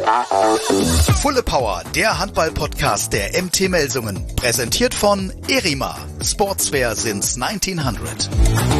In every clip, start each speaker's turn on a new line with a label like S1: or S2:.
S1: Fulle Power, der Handball-Podcast der MT Melsungen. Präsentiert von Erima. Sportswear since 1900.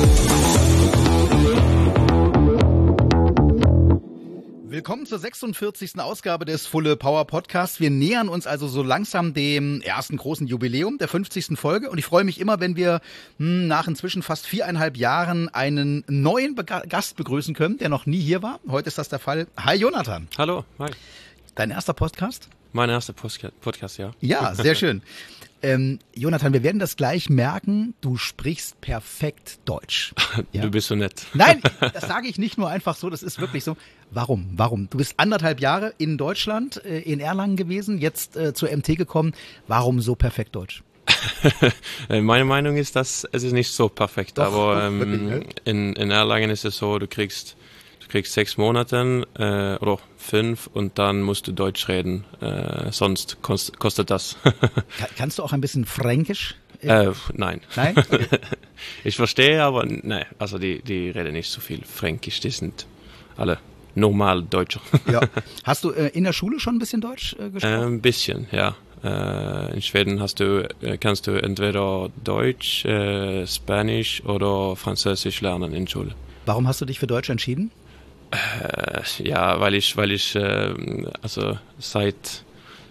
S1: Willkommen zur 46. Ausgabe des Fulle Power Podcasts. Wir nähern uns also so langsam dem ersten großen Jubiläum der 50. Folge. Und ich freue mich immer, wenn wir nach inzwischen fast 4,5 Jahren einen neuen Gast begrüßen können, der noch nie hier war. Heute ist das der Fall. Hi Jonathan.
S2: Hallo, hi.
S1: Dein erster Podcast?
S2: Mein erster Podcast, ja.
S1: Ja, sehr schön. Jonathan, wir werden das gleich merken, du sprichst perfekt Deutsch. Ja?
S2: Du bist so nett.
S1: Nein, das sage ich nicht nur einfach so, das ist wirklich so. Warum? Du bist 1,5 Jahre in Deutschland, in Erlangen gewesen, jetzt zur MT gekommen. Warum so perfekt Deutsch?
S2: Meine Meinung ist, dass es ist nicht so perfekt,
S1: Doch,
S2: aber
S1: wirklich, ne?
S2: in Erlangen ist es so, du kriegst 6 Monate oder 5 und dann musst du Deutsch reden, sonst kostet das.
S1: Kannst du auch ein bisschen Fränkisch?
S2: Nein.
S1: Nein? Okay.
S2: Ich verstehe, aber nein, also die reden nicht so viel Fränkisch, die sind alle normal Deutscher.
S1: Ja. Hast du in der Schule schon ein bisschen Deutsch gesprochen?
S2: Ein bisschen, ja. In Schweden kannst du entweder Deutsch, Spanisch oder Französisch lernen in Schule.
S1: Warum hast du dich für Deutsch entschieden?
S2: Ja, weil ich also seit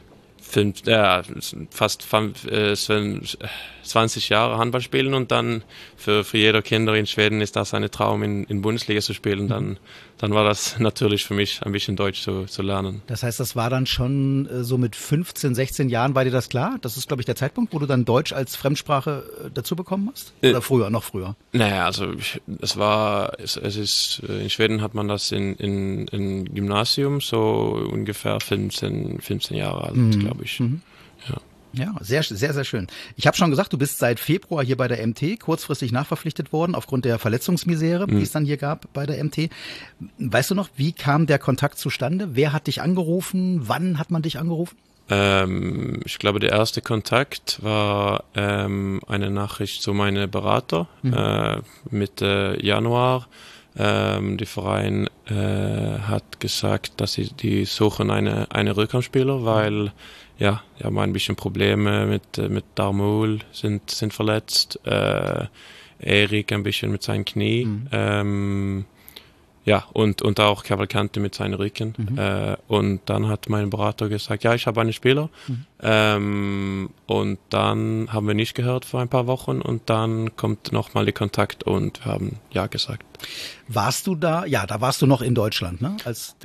S2: 20 Jahre Handball spielen und dann für jeder Kinder in Schweden ist das ein Traum, in Bundesliga zu spielen. Dann war das natürlich für mich ein bisschen Deutsch zu lernen.
S1: Das heißt, das war dann schon so mit 15, 16 Jahren, war dir das klar? Das ist, glaube ich, der Zeitpunkt, wo du dann Deutsch als Fremdsprache dazu bekommen hast? Oder früher, noch früher?
S2: Naja, also es ist, in Schweden hat man das in Gymnasium, so ungefähr 15 Jahre alt, glaube ich. Ja.
S1: Ja, sehr, sehr, sehr schön. Ich habe schon gesagt, du bist seit Februar hier bei der MT, kurzfristig nachverpflichtet worden aufgrund der Verletzungsmisere, die es dann hier gab bei der MT. Weißt du noch, wie kam der Kontakt zustande? Wer hat dich angerufen? Wann hat man dich angerufen?
S2: Ich glaube, der erste Kontakt war eine Nachricht zu meinem Berater Mitte Januar. Die Verein hat gesagt, dass die suchen eine Rückhandspieler, weil ja, die haben ein bisschen Probleme mit Darmul, sind verletzt, Erik ein bisschen mit seinem Knie, ja, und auch Cavalcante mit seinem Rücken. Und dann hat mein Berater gesagt, ja, ich habe einen Spieler. Und dann haben wir nicht gehört vor ein paar Wochen und dann kommt nochmal der Kontakt und wir haben ja gesagt.
S1: Warst du da? Ja, da warst du noch in Deutschland, ne?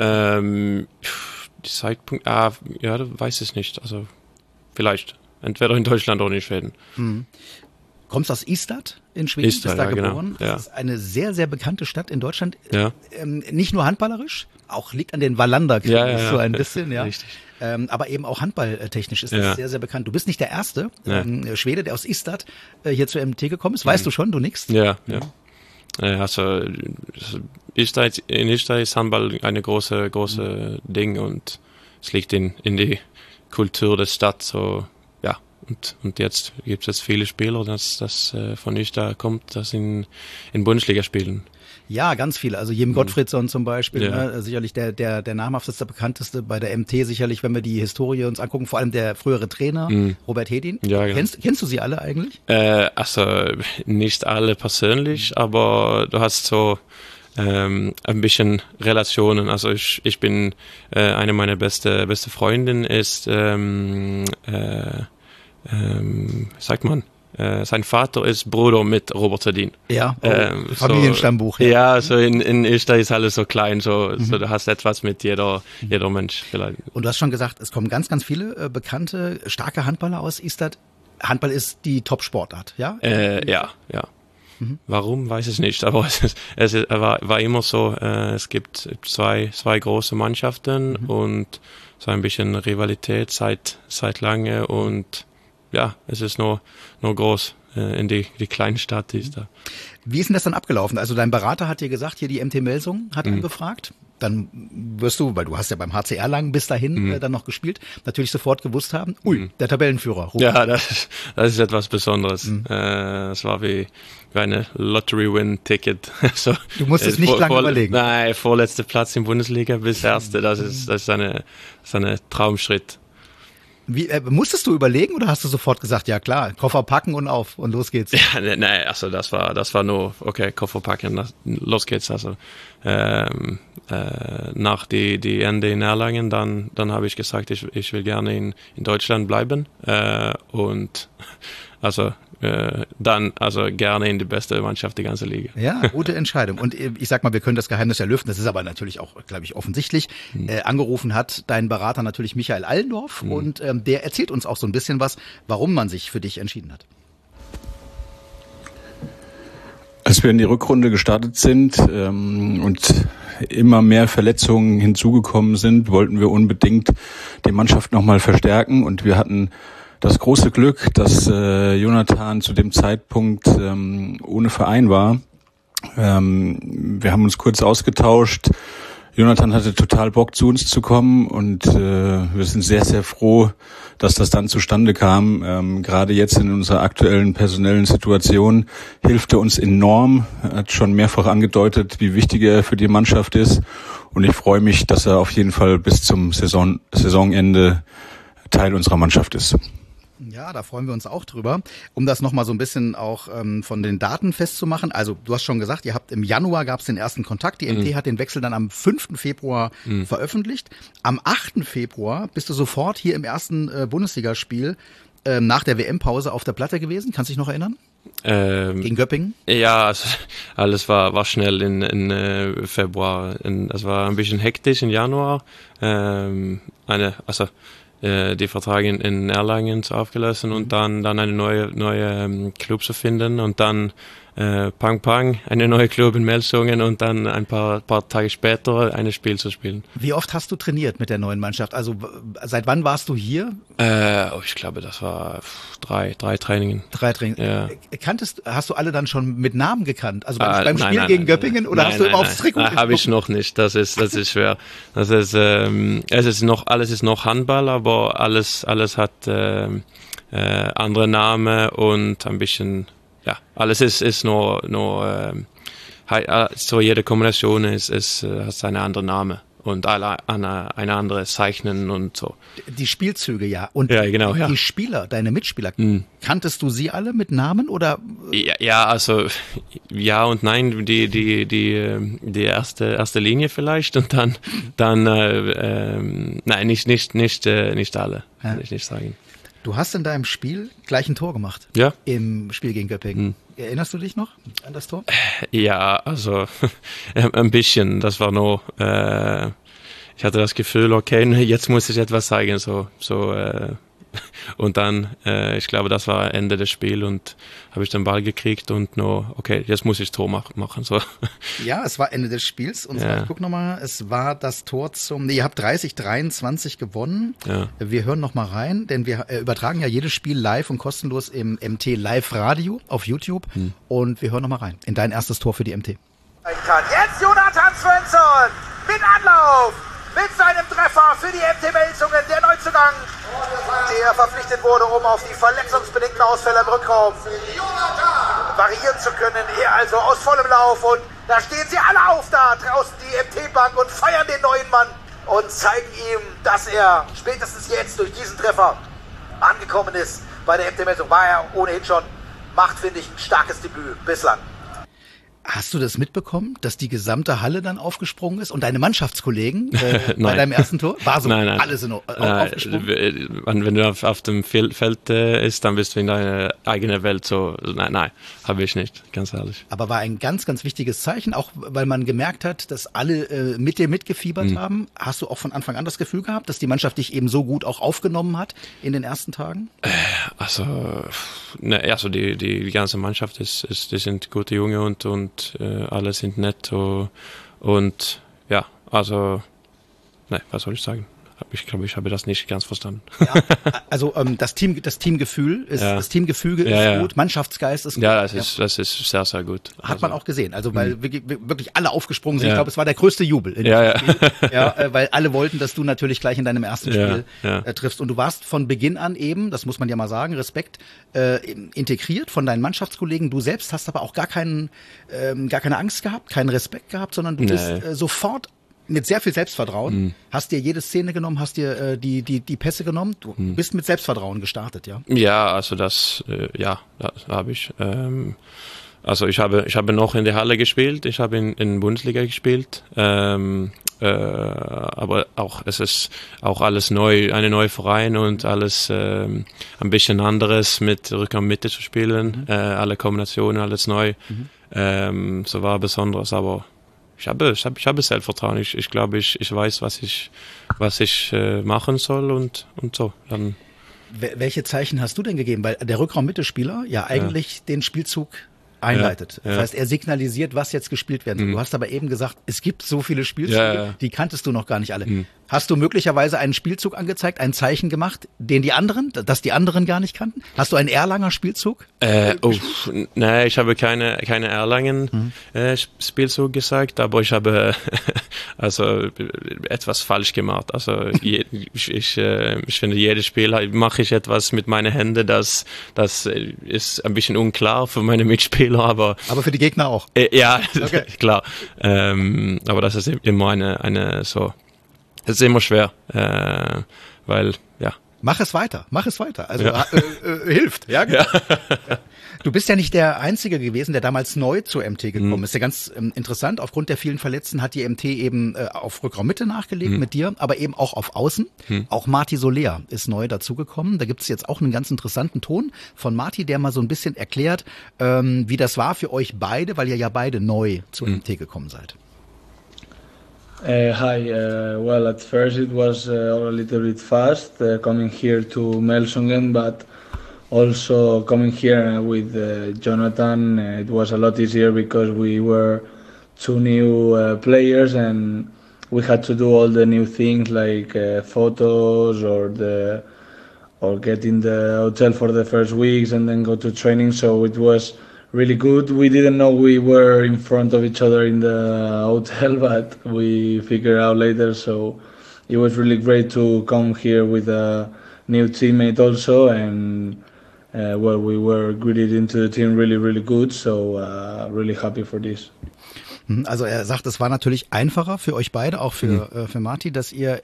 S2: Die Zeitpunkt, ja, du weißt es nicht. Also vielleicht entweder in Deutschland oder in Schweden.
S1: Kommst aus Ystad in Schweden,
S2: Ystad,
S1: bist da
S2: ja,
S1: geboren.
S2: Genau, ja.
S1: Das ist eine sehr, sehr bekannte Stadt in Deutschland.
S2: Ja.
S1: Nicht nur handballerisch, auch liegt an den Wallander-Kriegen
S2: Ja.
S1: so ein bisschen, ja.
S2: Richtig.
S1: Aber eben auch handballtechnisch ist das sehr, sehr bekannt. Du bist nicht der erste Schwede, der aus Ystad hier zur MT gekommen ist. Weißt du schon, du nickst?
S2: Ja. Also in Ystad ist Handball eine große Ding und es liegt in die Kultur der Stadt so, ja. Und jetzt gibt es viele Spieler, das von Ystad kommt, das in Bundesliga spielen.
S1: Ja, ganz viele. Also Jem Gottfriedson zum Beispiel, ne? Sicherlich der namhafteste, bekannteste bei der MT, sicherlich, wenn wir die Historie uns angucken, vor allem der frühere Trainer, Robert Hedin.
S2: Ja,
S1: Kennst du sie alle eigentlich?
S2: Also nicht alle persönlich, aber du hast so ein bisschen Relationen. Also ich bin eine meiner beste Freundin ist sagt man, sein Vater ist Bruder mit Robert Hedin.
S1: Ja, Familienstammbuch.
S2: So, ja, so in Ystad ist alles so klein, so du hast etwas mit jeder Mensch vielleicht.
S1: Und du hast schon gesagt, es kommen ganz, ganz viele bekannte, starke Handballer aus Ystad. Handball ist die Top-Sportart, ja?
S2: Ja. Warum, weiß ich nicht, aber es war immer so, es gibt zwei große Mannschaften und so ein bisschen Rivalität seit lange und ja, es ist nur groß in die kleine Stadt, die ist da.
S1: Wie ist denn das dann abgelaufen? Also dein Berater hat dir gesagt, hier die MT Melsungen hat angefragt. dann wirst du, weil du hast ja beim HCR lang bis dahin dann noch gespielt, natürlich sofort gewusst haben, der Tabellenführer.
S2: Ja, das ist etwas Besonderes. Es war wie eine Lottery-Win-Ticket. So,
S1: du musstest nicht lange überlegen.
S2: Nein, vorletzter Platz in Bundesliga bis erste, das ist eine Traumschritt.
S1: Wie, musstest du überlegen oder hast du sofort gesagt, ja klar, Koffer packen und auf und los geht's?
S2: Ja, nein, also das war nur, okay, Koffer packen, los geht's. Also nach die Ende in Erlangen, dann habe ich gesagt, ich will gerne in Deutschland bleiben und dann gerne in die beste Mannschaft der ganzen Liga.
S1: Ja, gute Entscheidung. Und ich sag mal, wir können das Geheimnis ja lüften. Das ist aber natürlich auch, glaube ich, offensichtlich. Angerufen hat dein Berater natürlich Michael Allendorf und der erzählt uns auch so ein bisschen was, warum man sich für dich entschieden hat.
S3: Als wir in die Rückrunde gestartet sind und immer mehr Verletzungen hinzugekommen sind, wollten wir unbedingt die Mannschaft nochmal verstärken und wir hatten das große Glück, dass Jonathan zu dem Zeitpunkt ohne Verein war. Wir haben uns kurz ausgetauscht. Jonathan hatte total Bock, zu uns zu kommen und wir sind sehr, sehr froh, dass das dann zustande kam. Gerade jetzt in unserer aktuellen personellen Situation hilft er uns enorm. Er hat schon mehrfach angedeutet, wie wichtig er für die Mannschaft ist und ich freue mich, dass er auf jeden Fall bis zum Saisonende Teil unserer Mannschaft ist.
S1: Ja, da freuen wir uns auch drüber. Um das nochmal so ein bisschen auch von den Daten festzumachen. Also du hast schon gesagt, ihr habt im Januar gab es den ersten Kontakt. Die MT hat den Wechsel dann am 5. Februar veröffentlicht. Am 8. Februar bist du sofort hier im ersten Bundesligaspiel nach der WM-Pause auf der Platte gewesen. Kannst du dich noch erinnern? Gegen Göppingen?
S2: Ja, also alles war schnell in Februar. Es war ein bisschen hektisch im Januar. Die Verträge in Erlangen aufgelöst und dann eine neue Club zu finden und dann Pang, eine neue Club in Melsungen und dann ein paar Tage später ein Spiel zu spielen.
S1: Wie oft hast du trainiert mit der neuen Mannschaft? Also seit wann warst du hier?
S2: Ich glaube, das war drei Trainings.
S1: 3 Trainings.
S2: Ja.
S1: Hast du alle dann schon mit Namen gekannt? Also beim Spiel gegen Göppingen oder hast du immer aufs Trikot geguckt?
S2: Habe ich noch nicht. Das ist schwer. Alles ist noch Handball, aber alles hat andere Namen und ein bisschen. Ja, alles ist nur so jede Kombination hat seine andere Name und eine andere Zeichnen und so.
S1: Die Spielzüge, ja. Und
S2: ja, genau,
S1: die Spieler, deine Mitspieler, kanntest du sie alle mit Namen oder?
S2: Ja, also ja und nein, die erste Linie vielleicht und dann nein, nicht alle, kann ich nicht sagen.
S1: Du hast in deinem Spiel gleich ein Tor gemacht.
S2: Ja.
S1: Im Spiel gegen Göppingen. Erinnerst du dich noch an das Tor?
S2: Ja, also ein bisschen. Das war nur, ich hatte das Gefühl, okay, jetzt muss ich etwas zeigen. Und dann, ich glaube, das war Ende des Spiels und habe ich den Ball gekriegt und nur, okay, jetzt muss ich Tor machen. So.
S1: Ja, es war Ende des Spiels und zwar, ich guck nochmal, es war das Tor ihr habt 30-23 gewonnen. Ja. Wir hören nochmal rein, denn wir übertragen ja jedes Spiel live und kostenlos im MT Live Radio auf YouTube und wir hören nochmal rein in dein erstes Tor für die MT.
S4: Jetzt Jonathan Svensson mit Anlauf, mit seinem Treffer für die MT Melsungen, der Neuzugang, der verpflichtet wurde, um auf die verletzungsbedingten Ausfälle im Rückraum variieren zu können. Er also aus vollem Lauf und da stehen sie alle auf da draußen, die MT-Bank, und feiern den neuen Mann und zeigen ihm, dass er spätestens jetzt durch diesen Treffer angekommen ist. Bei der MT Melsung war er ohnehin schon, macht, finde ich, ein starkes Debüt bislang.
S1: Hast du das mitbekommen, dass die gesamte Halle dann aufgesprungen ist und deine Mannschaftskollegen bei deinem ersten Tor? War so
S2: nein.
S1: Alles aufgesprungen?
S2: Wenn du auf dem Feld ist, dann bist du in deiner eigenen Welt so. Nein, habe ich nicht, ganz ehrlich.
S1: Aber war ein ganz, ganz wichtiges Zeichen, auch weil man gemerkt hat, dass alle mit dir mitgefiebert haben. Hast du auch von Anfang an das Gefühl gehabt, dass die Mannschaft dich eben so gut auch aufgenommen hat in den ersten Tagen? Die ganze Mannschaft die sind gute Junge und alle sind nett und ja, also was soll ich sagen?
S2: Ich glaube, ich habe das nicht ganz verstanden.
S1: Ja, also das Teamgefühl ist, das Teamgefüge ist gut, Mannschaftsgeist ist gut.
S2: Ja, das ist sehr, sehr gut.
S1: Hat man auch gesehen, also weil wirklich alle aufgesprungen sind. Ich glaube, es war der größte Jubel in diesem Spiel, weil alle wollten, dass du natürlich gleich in deinem ersten Spiel triffst. Und du warst von Beginn an eben, das muss man ja mal sagen, Respekt, integriert von deinen Mannschaftskollegen. Du selbst hast aber auch gar keine Angst gehabt, keinen Respekt gehabt, sondern du bist sofort mit sehr viel Selbstvertrauen, hast dir jede Szene genommen, hast dir die Pässe genommen, du bist mit Selbstvertrauen gestartet, ja?
S2: Ja, also das habe ich. Also ich habe noch in der Halle gespielt, ich habe in Bundesliga gespielt, aber auch es ist auch alles neu, eine neue Verein und alles ein bisschen anderes mit Rückraum Mitte zu spielen, alle Kombinationen, alles neu, so war Besonderes, aber ich habe Selbstvertrauen. Ich glaube, ich weiß, was ich machen soll und so. Dann.
S1: Welche Zeichen hast du denn gegeben? Weil der Rückraum-Mitte-Spieler ja eigentlich den Spielzug einleitet. Das heißt, er signalisiert, was jetzt gespielt werden soll. Du hast aber eben gesagt, es gibt so viele Spielzüge, die kanntest du noch gar nicht alle. Hast du möglicherweise einen Spielzug angezeigt, ein Zeichen gemacht, das die anderen gar nicht kannten? Hast du einen Erlanger Spielzug?
S2: Nein, ich habe keine Erlangen Spielzug gesagt, aber ich habe also etwas falsch gemacht. Also ich finde, jedes Spiel mache ich etwas mit meinen Händen, das ist ein bisschen unklar für meine Mitspieler, aber
S1: für die Gegner auch.
S2: Ja, okay. Klar. Aber das ist immer eine so. Es ist immer schwer, weil, ja.
S1: Mach es weiter. Also hilft. Ja. Du bist ja nicht der Einzige gewesen, der damals neu zur MT gekommen ist. Ja, ganz interessant. Aufgrund der vielen Verletzten hat die MT eben auf Rückraummitte nachgelegt mit dir, aber eben auch auf Außen. Auch Marty Soler ist neu dazugekommen. Da gibt's jetzt auch einen ganz interessanten Ton von Marty, der mal so ein bisschen erklärt, wie das war für euch beide, weil ihr ja beide neu zur MT gekommen seid.
S5: Hi. Well, at first it was a little bit fast coming here to Melsungen, but also coming here with Jonathan, it was a lot easier because we were two new players and we had to do all the new things like photos or get in the hotel for the first weeks and then go to training. So it was really good. We didn't know we were in front of each other in the hotel, but we figured out later. So it was really great to come here with a new teammate also, and we were greeted into the team really, really good. So really happy for this.
S1: Also er sagt, es war natürlich einfacher für euch beide, auch für Marty, dass ihr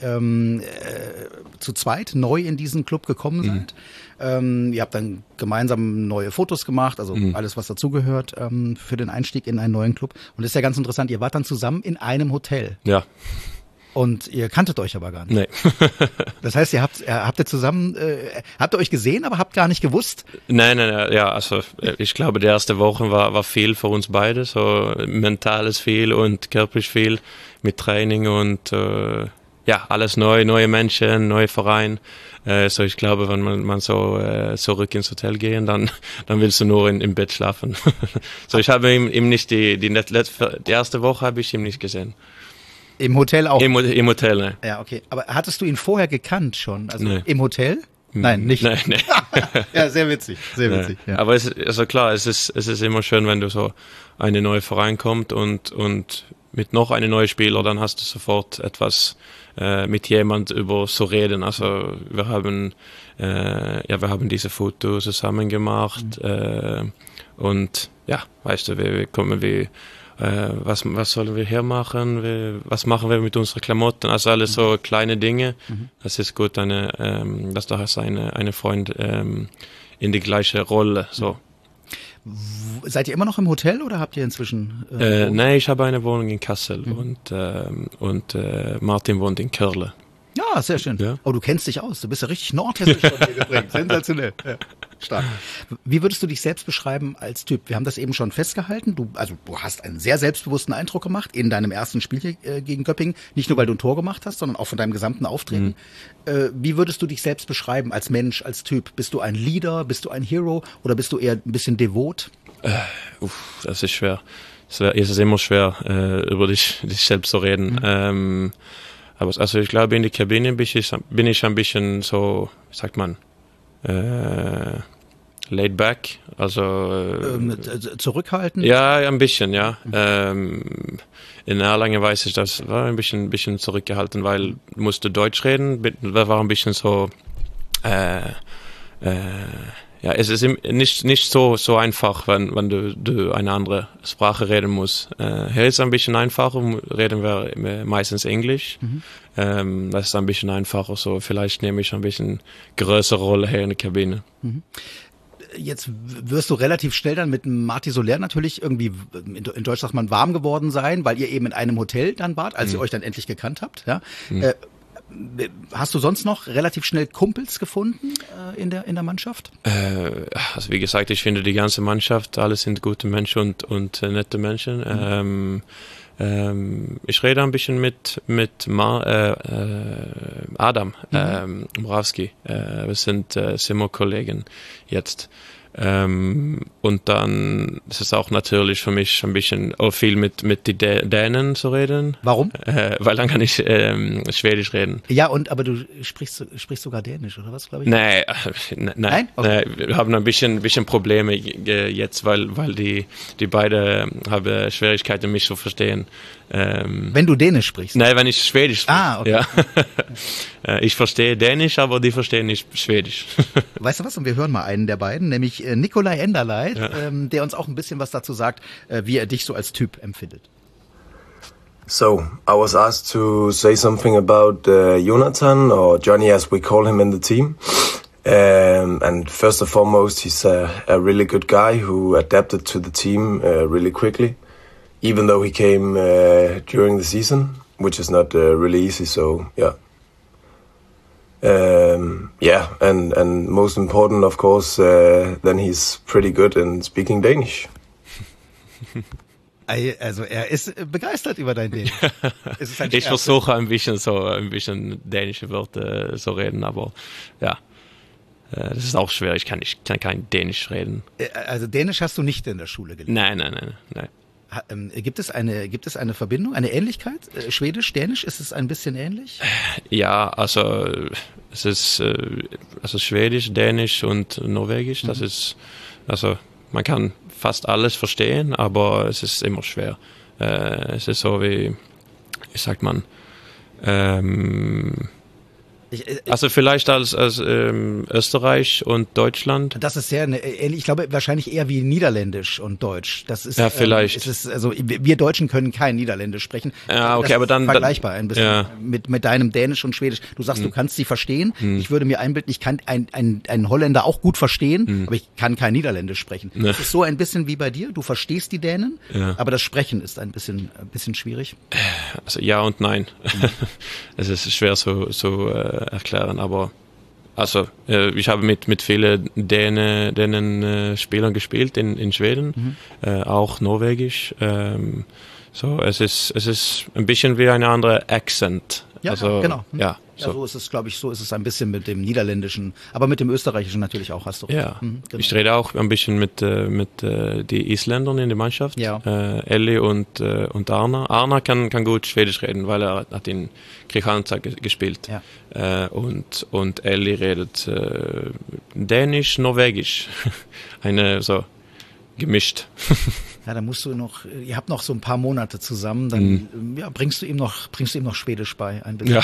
S1: zu zweit neu in diesen Club gekommen seid. Ihr habt dann gemeinsam neue Fotos gemacht, also alles, was dazugehört für den Einstieg in einen neuen Club. Und das ist ja ganz interessant, ihr wart dann zusammen in einem Hotel. Ja. Und ihr kanntet euch aber gar nicht. Nee. Das heißt, habt ihr euch gesehen, aber habt gar nicht gewusst?
S2: Nein, ja, also ich glaube, die erste Woche war viel für uns beide, so mentales viel und körperlich viel mit Training und alles neu, neue Menschen, neue Verein. So ich glaube, wenn man so zurück ins Hotel gehen, dann willst du nur im Bett schlafen. So ich habe ihm nicht die erste Woche habe ich ihn nicht gesehen.
S1: Im Hotel auch?
S2: Im Hotel, ne.
S1: Ja, okay. Aber hattest du ihn vorher gekannt schon? Also
S2: nee.
S1: Im Hotel? Nein, nicht.
S2: Nee.
S1: Ja, sehr witzig. Ja.
S2: Aber es ist immer schön, wenn du so eine neue Verein kommt und mit noch einem neuen Spieler, dann hast du sofort etwas mit jemand über zu reden. Also wir haben diese Fotos zusammen gemacht und ja, weißt du, was sollen wir hier machen? Was machen wir mit unseren Klamotten? Also alles so kleine Dinge. Das ist gut, dass du hast eine Freund in die gleiche Rolle. So.
S1: Seid ihr immer noch im Hotel oder habt ihr inzwischen?
S2: Nein, ich habe eine Wohnung in Kassel und Martin wohnt in Körle.
S1: Ja, sehr schön. Ja. Oh, du kennst dich aus. Du bist ja richtig nordhessisch von dir geprägt. Sensationell. Ja. Stark. Wie würdest du dich selbst beschreiben als Typ? Wir haben das eben schon festgehalten. Du hast einen sehr selbstbewussten Eindruck gemacht in deinem ersten Spiel gegen Göppingen. Nicht nur, weil du ein Tor gemacht hast, sondern auch von deinem gesamten Auftreten. Wie würdest du dich selbst beschreiben als Mensch, als Typ? Bist du ein Leader? Bist du ein Hero? Oder bist du eher ein bisschen devot?
S2: Das ist schwer. Es ist immer schwer, über dich selbst zu reden. Aber also ich glaube, in der Kabine bin ich ein bisschen so, wie sagt man, laid back, also
S1: zurückhaltend?
S2: Ja, ein bisschen, ja. In Erlangen weiß ich, das war ein bisschen zurückgehalten, weil musste Deutsch reden, war ein bisschen so, ja, es ist nicht so einfach, wenn du eine andere Sprache reden musst. Hier ist es ein bisschen einfacher, reden wir meistens Englisch. Das ist ein bisschen einfacher, so vielleicht nehme ich ein bisschen größere Rolle hier in der Kabine.
S1: Jetzt wirst du relativ schnell dann mit Marty Soler natürlich irgendwie, in Deutsch sagt man, warm geworden sein, weil ihr eben in einem Hotel dann wart, als ihr euch dann endlich gekannt habt. Ja? Hast du sonst noch relativ schnell Kumpels gefunden in der Mannschaft?
S2: Also wie gesagt, ich finde die ganze Mannschaft, alle sind gute Menschen und nette Menschen. Ich rede ein bisschen mit Adam Morawski. Wir sind Simo-Kollegen jetzt. Und dann ist es auch natürlich für mich ein bisschen viel mit die Dänen zu reden.
S1: Warum?
S2: Weil dann kann ich Schwedisch reden.
S1: Ja, aber du sprichst sogar Dänisch, oder was, glaube ich?
S2: Nein? Okay. Wir haben ein bisschen Probleme jetzt, weil die beide haben Schwierigkeiten, mich zu verstehen.
S1: Wenn du Dänisch sprichst?
S2: Nein, wenn ich Schwedisch spreche.
S1: Ah, okay.
S2: Ja. Ich verstehe Dänisch, aber die verstehen nicht Schwedisch.
S1: Weißt du was? Und wir hören mal einen der beiden, nämlich Nikolai Enderleit, der uns auch ein bisschen was dazu sagt, wie er dich so als Typ empfindet.
S6: So, I was asked to say something about Jonathan, or Johnny as we call him in the team. And first and foremost, he's a really good guy who adapted to the team really quickly, even though he came during the season, which is not really easy, so yeah. And most important, of course, then he's pretty good in speaking Danish.
S1: Also er ist begeistert über dein Dänisch.
S2: Ich versuche ein bisschen dänische Wörter zu reden, aber ja, das ist auch schwer. Ich kann kein Dänisch reden.
S1: Also Dänisch hast du nicht in der Schule gelernt?
S2: Nein.
S1: Gibt es eine Verbindung, eine Ähnlichkeit? Schwedisch, Dänisch, ist es ein bisschen ähnlich?
S2: Ja, also es ist Schwedisch, Dänisch und Norwegisch. Das ist, also man kann fast alles verstehen, aber es ist immer schwer. Es ist so wie sagt man, also vielleicht als Österreich und Deutschland.
S1: Das ist sehr ähnlich. Ich glaube wahrscheinlich eher wie Niederländisch und Deutsch. Das ist
S2: ja vielleicht.
S1: Also wir Deutschen können kein Niederländisch sprechen.
S2: Ja, okay,
S1: das
S2: aber dann
S1: vergleichbar ein bisschen
S2: ja.
S1: mit deinem Dänisch und Schwedisch. Du sagst, du kannst sie verstehen. Ich würde mir einbilden, ich kann einen Holländer auch gut verstehen, aber ich kann kein Niederländisch sprechen. Das ist so ein bisschen wie bei dir. Du verstehst die Dänen, aber das Sprechen ist ein bisschen schwierig.
S2: Also ja und nein. Es ist schwer so erklären, aber also ich habe mit vielen Dänen Spielern gespielt in Schweden, auch Norwegisch. So es ist ein bisschen wie eine andere Accent.
S1: Ja,
S2: also,
S1: genau.
S2: Ja,
S1: so. So ist es, glaube ich, so ist es ein bisschen mit dem Niederländischen, aber mit dem Österreichischen natürlich auch, hast du.
S2: Ja,
S1: genau.
S2: Ich rede auch ein bisschen mit die Isländern in der Mannschaft, Elli und Arna. Arna kann gut Schwedisch reden, weil er hat in Kristianstad gespielt. Ja. Und Elli redet Dänisch, Norwegisch. So gemischt.
S1: Ja, dann musst du ihr habt noch so ein paar Monate zusammen, dann bringst du ihm noch Schwedisch bei, ein bisschen.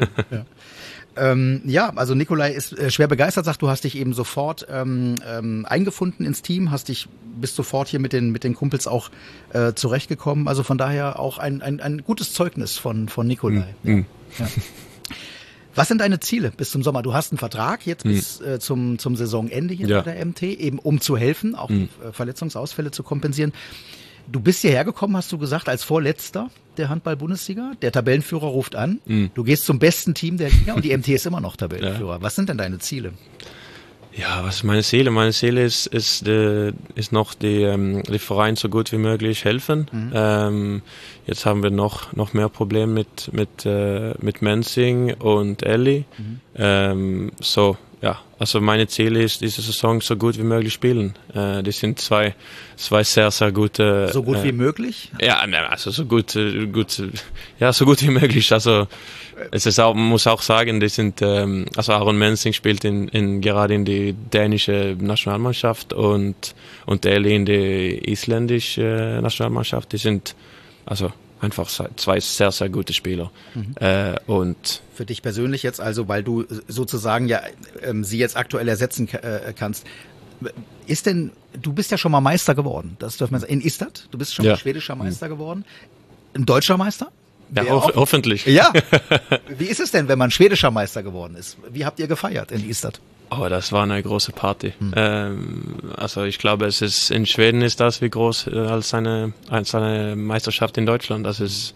S1: Ja. Also Nikolai ist schwer begeistert, sagt, du hast dich eben sofort eingefunden ins Team, bist sofort hier mit den Kumpels auch zurechtgekommen. Also von daher auch ein gutes Zeugnis von Nikolai. Ja. Was sind deine Ziele bis zum Sommer? Du hast einen Vertrag jetzt bis zum Saisonende hier bei der MT, eben um zu helfen, auch Verletzungsausfälle zu kompensieren. Du bist hierher gekommen, hast du gesagt, als Vorletzter der Handball-Bundesliga. Der Tabellenführer ruft an. Du gehst zum besten Team der Liga und die MT ist immer noch Tabellenführer. Ja. Was sind denn deine Ziele?
S2: Ja, was ist meine Ziele? Meine Ziele ist noch die Verein so gut wie möglich helfen. Jetzt haben wir noch mehr Probleme mit Menzing und Elli. So ja, also meine Ziel ist, diese Saison so gut wie möglich spielen. Die sind zwei sehr, sehr gute.
S1: So gut wie möglich?
S2: Ja, also so gut, so gut wie möglich. Also es ist auch, man muss auch sagen, die sind, also Aron Mensing spielt gerade in die dänische Nationalmannschaft und Eli in die isländische Nationalmannschaft. Die sind also einfach zwei sehr, sehr gute Spieler. Und
S1: für dich persönlich jetzt, also weil du sozusagen ja sie jetzt aktuell ersetzen kannst, du bist ja schon mal Meister geworden, das dürfen wir sagen, in Istad, du bist schon mal schwedischer Meister geworden, ein deutscher Meister?
S2: Ja, hoffentlich.
S1: Ja. Wie ist es denn, wenn man schwedischer Meister geworden ist? Wie habt ihr gefeiert in Istad?
S2: Oh, das war eine große Party. Also ich glaube, in Schweden ist das wie groß als eine Meisterschaft in Deutschland. Das ist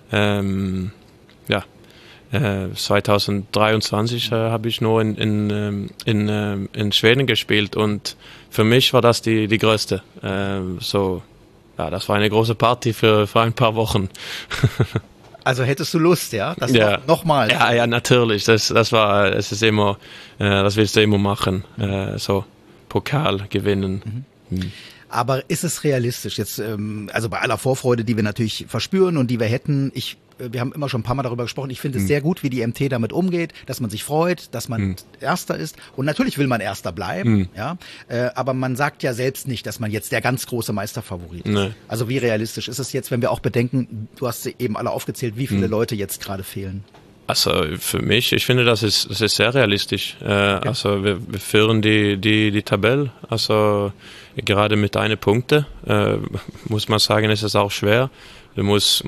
S2: 2023 habe ich nur in Schweden gespielt und für mich war das die größte. Das war eine große Party für ein paar Wochen.
S1: Also hättest du Lust, ja? Das nochmal.
S2: Ja, natürlich. Das ist immer, das willst du immer machen. So Pokal gewinnen.
S1: Aber ist es realistisch jetzt, also bei aller Vorfreude, die wir natürlich verspüren und die wir hätten, wir haben immer schon ein paar Mal darüber gesprochen, ich finde es sehr gut, wie die MT damit umgeht, dass man sich freut, dass man Erster ist und natürlich will man Erster bleiben, ja, aber man sagt ja selbst nicht, dass man jetzt der ganz große Meisterfavorit ist. Nee. Also wie realistisch ist es jetzt, wenn wir auch bedenken, du hast sie eben alle aufgezählt, wie viele Leute jetzt gerade fehlen?
S2: Also für mich, ich finde, das ist sehr realistisch. Also wir führen die Tabelle, also gerade mit 1 Punkte, muss man sagen, ist es auch schwer. Wir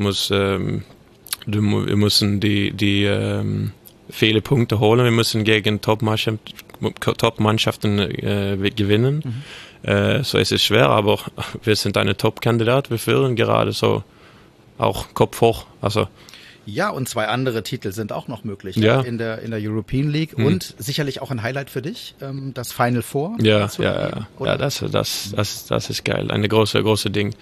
S2: müssen die viele Punkte holen. Wir müssen gegen Top-Mannschaften gewinnen. So ist es schwer, aber wir sind eine Top-Kandidat. Wir führen gerade so auch Kopf hoch. Also
S1: ja, und 2 andere Titel sind auch noch möglich in der European League und sicherlich auch ein Highlight für dich, das Final Four.
S2: Ja, das ist geil, eine große Ding.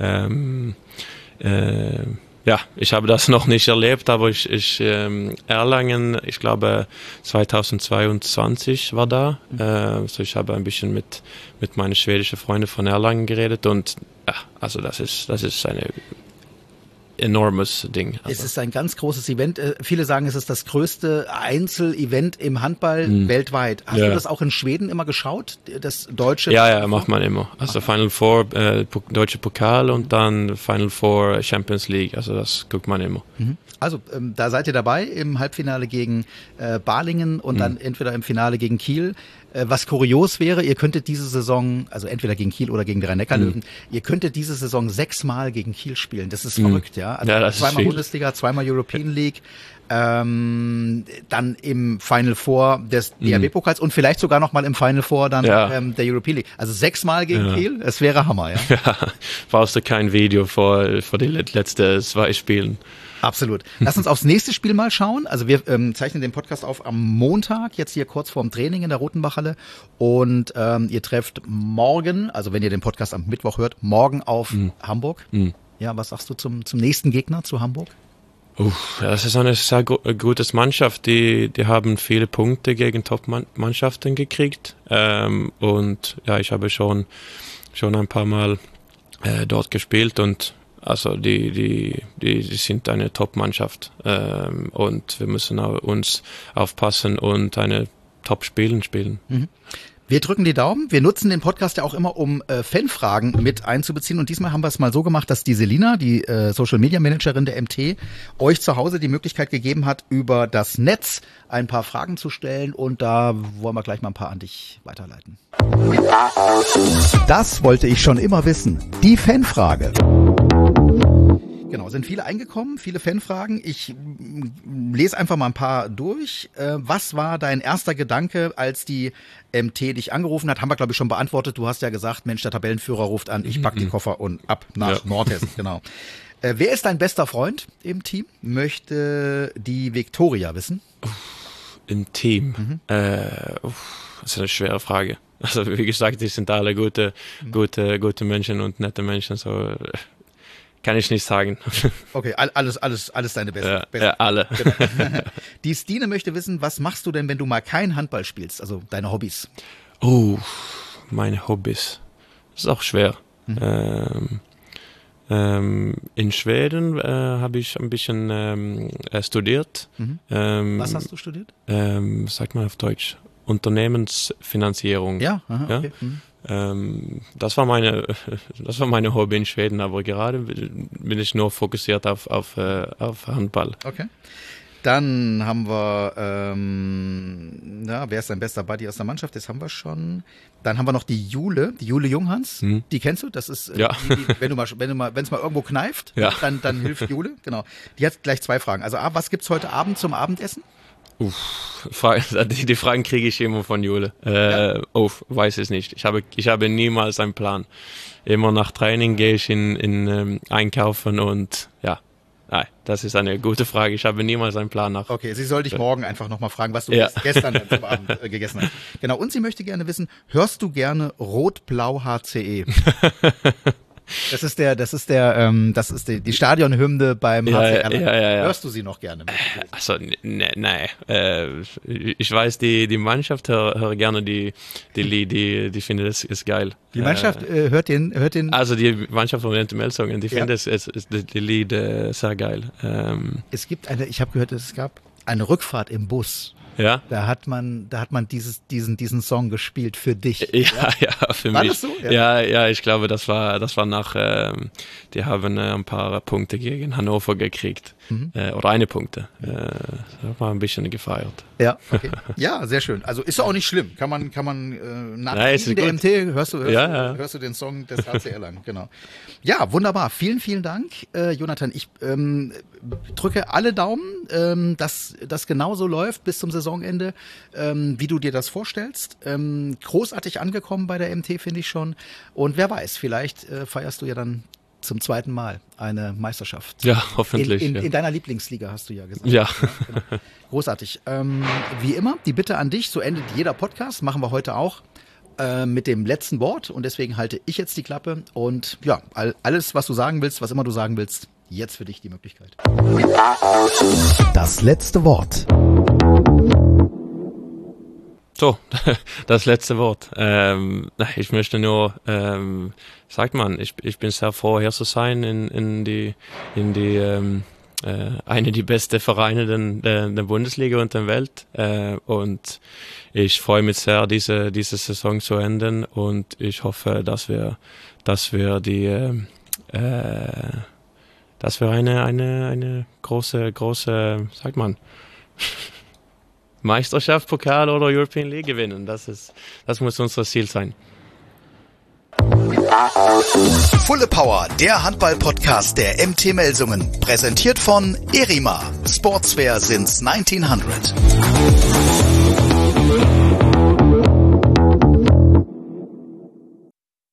S2: Ich habe das noch nicht erlebt, aber Erlangen, ich glaube 2022 war da. Also ich habe ein bisschen mit meinen schwedischen Freunden von Erlangen geredet und also das ist eine enormes Ding. Also.
S1: Es ist ein ganz großes Event. Viele sagen, es ist das größte Einzelevent im Handball weltweit. Hast du das auch in Schweden immer geschaut? Das deutsche?
S2: Ja, macht man immer. Also Final Four, deutsche Pokal und dann Final Four Champions League. Also das guckt man immer.
S1: Also da seid ihr dabei im Halbfinale gegen Balingen und dann entweder im Finale gegen Kiel. Was kurios wäre, ihr könntet diese Saison, also entweder gegen Kiel oder gegen die Rhein-Neckar-Löwen, ihr könntet diese Saison 6-mal gegen Kiel spielen. Das ist verrückt, ja. Also
S2: das
S1: 2-mal Bundesliga, 2-mal European League, dann im Final Four des DHB-Pokals und vielleicht sogar noch mal im Final Four dann der European League. Also 6-mal gegen Kiel, es wäre Hammer, ja.
S2: Brauchst du kein Video vor die letzten 2 Spielen.
S1: Absolut. Lass uns aufs nächste Spiel mal schauen. Also wir zeichnen den Podcast auf am Montag, jetzt hier kurz vorm Training in der Rotenbachhalle. Und ihr trefft morgen, also wenn ihr den Podcast am Mittwoch hört, morgen auf Hamburg. Ja, was sagst du zum nächsten Gegner, zu Hamburg?
S2: Das ist eine sehr gute Mannschaft. Die haben viele Punkte gegen Top-Mannschaften gekriegt. Und ja, ich habe schon ein paar Mal dort gespielt und also die sind eine Top-Mannschaft und wir müssen uns aufpassen und eine Top-Spielen spielen.
S1: Wir drücken die Daumen. Wir nutzen den Podcast ja auch immer, um Fanfragen mit einzubeziehen. Und diesmal haben wir es mal so gemacht, dass die Selina, die Social-Media-Managerin der MT, euch zu Hause die Möglichkeit gegeben hat, über das Netz ein paar Fragen zu stellen. Und da wollen wir gleich mal ein paar an dich weiterleiten. Das wollte ich schon immer wissen. Die Fanfrage. Genau, sind viele eingekommen, viele Fanfragen. Ich lese einfach mal ein paar durch. Was war dein erster Gedanke, als die MT dich angerufen hat? Haben wir, glaube ich, schon beantwortet. Du hast ja gesagt, Mensch, der Tabellenführer ruft an, ich pack die Koffer und ab nach Nordhessen. Genau. Wer ist dein bester Freund im Team? Möchte die Viktoria wissen?
S2: Im Team? Das ist eine schwere Frage. Also wie gesagt, die sind alle gute Menschen und nette Menschen. So Kann ich nicht sagen.
S1: Okay, alles deine Beste.
S2: Ja, alle.
S1: Genau. Die Stine möchte wissen, was machst du denn, wenn du mal kein Handball spielst? Also deine Hobbys.
S2: Oh, meine Hobbys. Das ist auch schwer. In Schweden habe ich ein bisschen studiert.
S1: Was hast du studiert?
S2: Sag mal auf Deutsch. Unternehmensfinanzierung.
S1: Ja, aha, okay.
S2: Das war meine Hobby in Schweden, aber gerade bin ich nur fokussiert auf Handball.
S1: Okay. Dann haben wir, wer ist dein bester Buddy aus der Mannschaft? Das haben wir schon. Dann haben wir noch die Jule Junghans. Die kennst du? Das ist,
S2: ja.
S1: Wenn es mal irgendwo kneift,
S2: ja.
S1: dann hilft Jule. Genau. Die hat gleich 2 Fragen. Also was gibt's heute Abend zum Abendessen?
S2: Die Fragen kriege ich immer von Jule. Weiß es nicht. Ich habe niemals einen Plan. Immer nach Training gehe ich in einkaufen und ja. Nein, das ist eine gute Frage. Ich habe niemals einen Plan nach.
S1: Okay, sie soll dich morgen einfach nochmal fragen, was du gestern dann zum Abend gegessen hast. Genau, und sie möchte gerne wissen, hörst du gerne Rot-Blau HCE? Das ist die Stadionhymne beim HC Erlangen.
S2: Ja.
S1: Hörst du sie noch gerne?
S2: Also, nein. Ich weiß, die Mannschaft hört gerne die Lied, die findet es ist geil.
S1: Die Mannschaft hört den.
S2: Also die Mannschaft von MT Melsungen, die findet die Lied sehr geil.
S1: Es gibt ich habe gehört, es gab eine Rückfahrt im Bus.
S2: Ja.
S1: Da hat man diesen Song gespielt für dich.
S2: Ja, für
S1: war
S2: mich.
S1: Das so?
S2: Ja, ich glaube, das war nach, die haben ein paar Punkte gegen Hannover gekriegt. Oder eine Punkte. Das war ein bisschen gefeiert.
S1: Ja, okay. Ja, sehr schön. Also ist auch nicht schlimm. Kann man nach der MT hörst du den Song des HC Erlangen. Genau. Ja, wunderbar. Vielen, vielen Dank, Jonathan. Ich drücke alle Daumen, dass das genauso läuft bis zum Saisonende, wie du dir das vorstellst. Großartig angekommen bei der MT, finde ich schon. Und wer weiß, vielleicht feierst du ja dann zum 2. Mal eine Meisterschaft.
S2: Ja, hoffentlich.
S1: In deiner Lieblingsliga, hast du ja gesagt.
S2: Ja.
S1: Genau. Großartig. Wie immer, die Bitte an dich, so endet jeder Podcast, machen wir heute auch mit dem letzten Wort. Und deswegen halte ich jetzt die Klappe. Und ja, alles, was du sagen willst, was immer du sagen willst, jetzt für dich die Möglichkeit. Das letzte Wort.
S2: So, das letzte Wort. Ich möchte nur, sagt man, ich bin sehr froh, hier zu sein in die eine der besten Vereine der Bundesliga und der Welt. Und ich freue mich sehr, diese Saison zu enden. Und ich hoffe, dass wir eine große, sagt man, Meisterschaft, Pokal oder European League gewinnen. Das muss unser Ziel sein.
S1: Fulle Power, der Handball-Podcast der MT Melsungen. Präsentiert von Erima. Sportswear since 1900.